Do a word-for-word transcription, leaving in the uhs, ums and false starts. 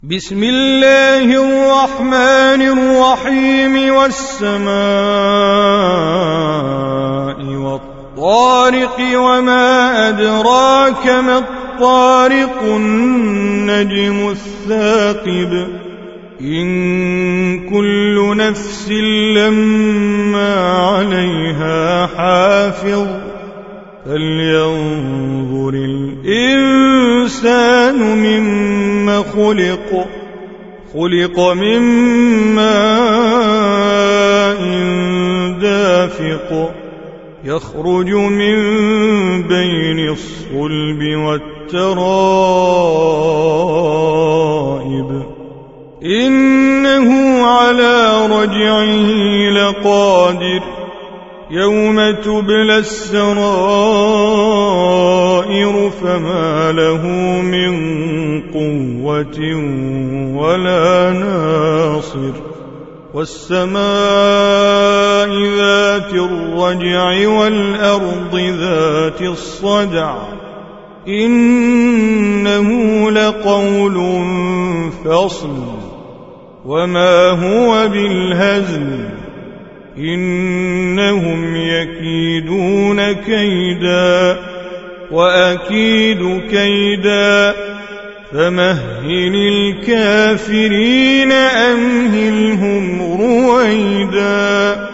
بسم الله الرحمن الرحيم والسماء والطارق وما أدراك ما الطارق النجم الثاقب إن كل نفس لما عليها حافظ فلينظر الإنسان مما خلق خلق من ماء دافق يخرج من بين الصلب والترائب إنه على رجعه لقادر يوم تبلى السرائر فما له من قوة ولا ناصر والسماء ذات الرجع والأرض ذات الصدع إنه لقول فصل وما هو بالهزل إنهم يكيدون كيدا وأكيد كيدا فمهل الكافرين أمهلهم رويدا.